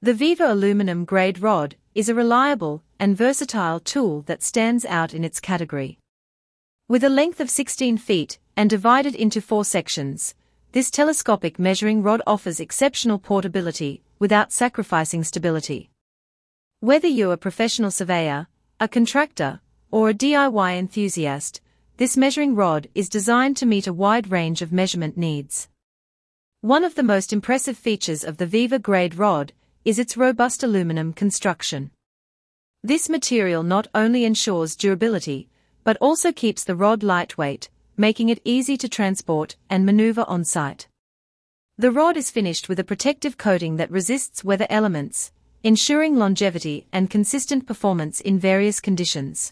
The Viva aluminum grade rod is a reliable and versatile tool that stands out in its category. With a length of 16 feet and divided into 4 sections, this telescopic measuring rod offers exceptional portability without sacrificing stability. Whether you're a professional surveyor, a contractor, or a DIY enthusiast, this measuring rod is designed to meet a wide range of measurement needs. One of the most impressive features of the Viva grade rod is its robust aluminum construction. This material not only ensures durability, but also keeps the rod lightweight, making it easy to transport and maneuver on site. The rod is finished with a protective coating that resists weather elements, ensuring longevity and consistent performance in various conditions.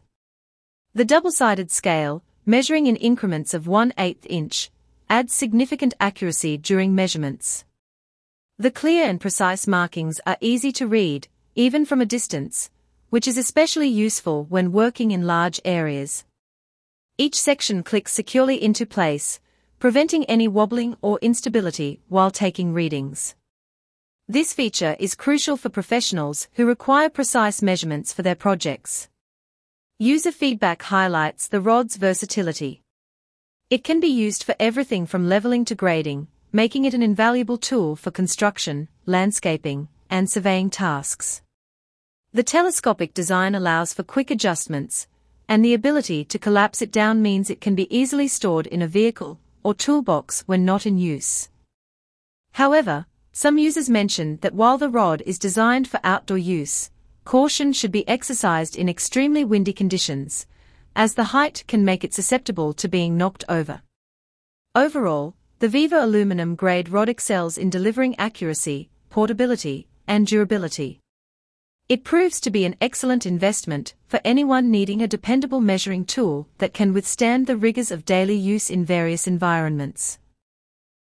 The double-sided scale, measuring in increments of 1/8 inch, adds significant accuracy during measurements. The clear and precise markings are easy to read, even from a distance, which is especially useful when working in large areas. Each section clicks securely into place, preventing any wobbling or instability while taking readings. This feature is crucial for professionals who require precise measurements for their projects. User feedback highlights the rod's versatility. It can be used for everything from leveling to grading, making it an invaluable tool for construction, landscaping, and surveying tasks. The telescopic design allows for quick adjustments, and the ability to collapse it down means it can be easily stored in a vehicle or toolbox when not in use. However, some users mention that while the rod is designed for outdoor use, caution should be exercised in extremely windy conditions, as the height can make it susceptible to being knocked over. Overall, the Viva aluminum grade rod excels in delivering accuracy, portability, and durability. It proves to be an excellent investment for anyone needing a dependable measuring tool that can withstand the rigors of daily use in various environments.